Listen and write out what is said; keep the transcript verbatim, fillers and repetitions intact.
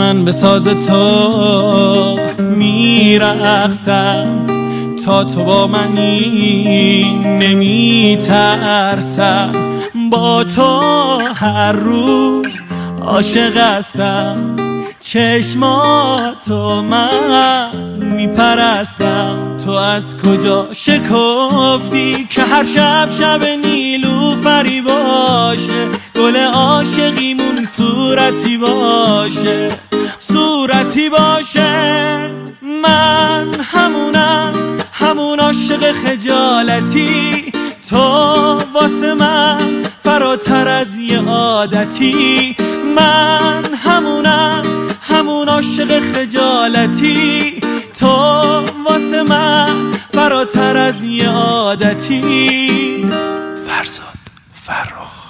من به ساز تو میرقصم، تا تو با منی نمیترسم. با تو هر روز عاشق هستم، چشماتو من میپرستم. تو از کجا شکفتی که هر شب شب نیلوفری باشه، گل عاشقیمون صورتی باشه، صورتی باشه. من همونم، همون عاشق خجالتی، تو واسه من فراتر از یه عادتی. من همونم، همون عاشق خجالتی، تو واسه من فراتر از یه عادتی. فرزاد فرخ.